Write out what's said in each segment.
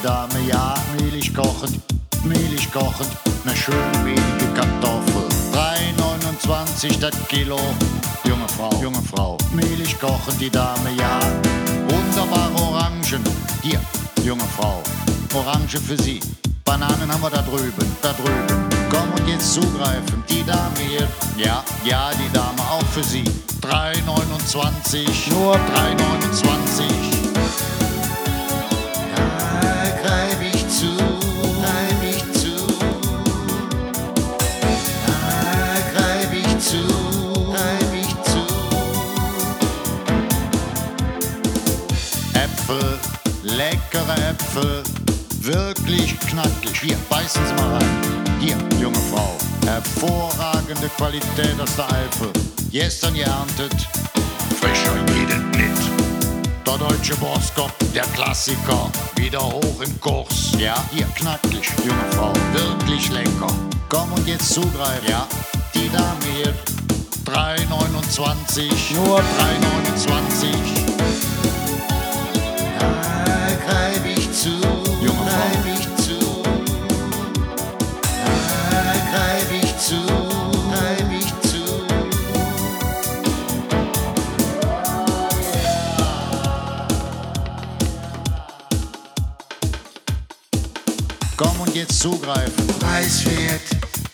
Dame, ja, mehlig kochend, ne schöne mehlige Kartoffel. 3,29 das Kilo, junge Frau, mehlig kochend, die Dame, ja. Wunderbare Orangen, hier, junge Frau, Orange für Sie. Bananen haben wir da drüben. Komm und jetzt zugreifen, die Dame hier, ja, die Dame auch für Sie. 3,29, nur 3,29. Greif ich zu. Äpfel, leckere Äpfel, wirklich knackig. Hier, beißen Sie mal rein. Hier, junge Frau, hervorragende Qualität aus der Eifel. Gestern geerntet, frischer geht es nicht. Der deutsche Boskop, der Klassiker, wieder hoch im Kurs. Ja, hier, knackig, junge Frau, wirklich lecker. Komm und jetzt zugreifen. Ja, die Dame hier, 3,29, nur 3,29. Greif ich zu, junge Frau. Greif ich zu. Komm und jetzt zugreifen. Preiswert.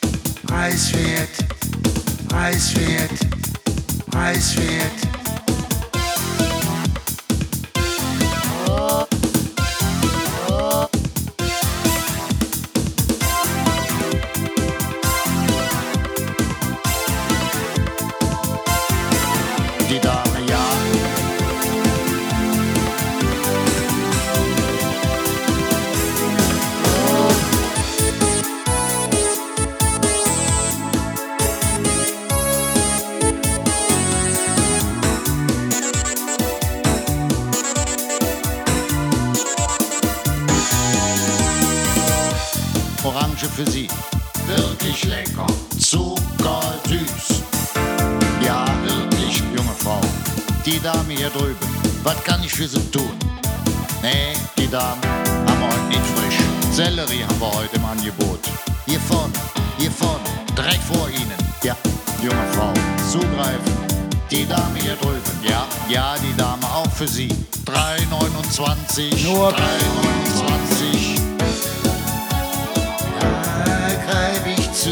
Die Dame, ja. Orange für Sie, wirklich lecker, zuckersüß. Ja, wirklich, junge Frau. Die Dame hier drüben, was kann ich für Sie tun? Nee, die Dame haben wir heute nicht frisch. Sellerie haben wir heute im Angebot. Hier vorne, direkt vor Ihnen. Ja, junge Frau, zugreifen. Die Dame hier drüben, ja, die Dame auch für Sie. 3,29, nur 3,29. Greif ich zu.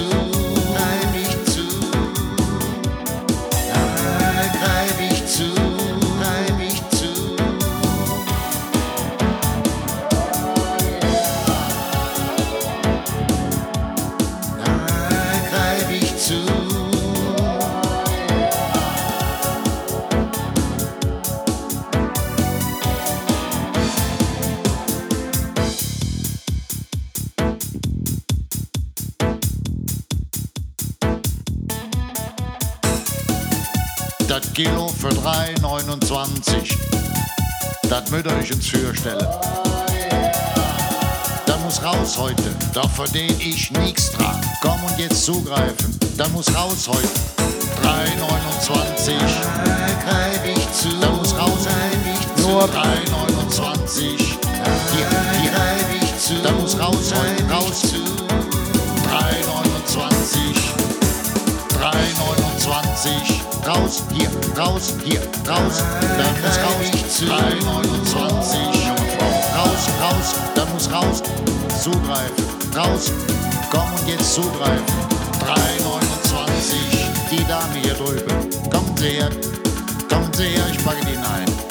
Das Kilo für 3,29. Das Mütterlich ins Tür stellen. Das muss raus heute, da verdien ich nix dran. Komm und jetzt zugreifen, das muss raus heute. 3,29. Greif ich zu. Das muss raus, nur 3,29. Hier, greif ich zu. Das muss raus heute, raus. 3,29. 3,29. Raus, hier, raus. Dann muss raus. 3,29, junge Frau. Raus, dann muss raus. Zugreifen, raus. Komm und jetzt zugreifen. 3,29. Die Dame hier drüben. Kommen Sie her, ich packe die ein.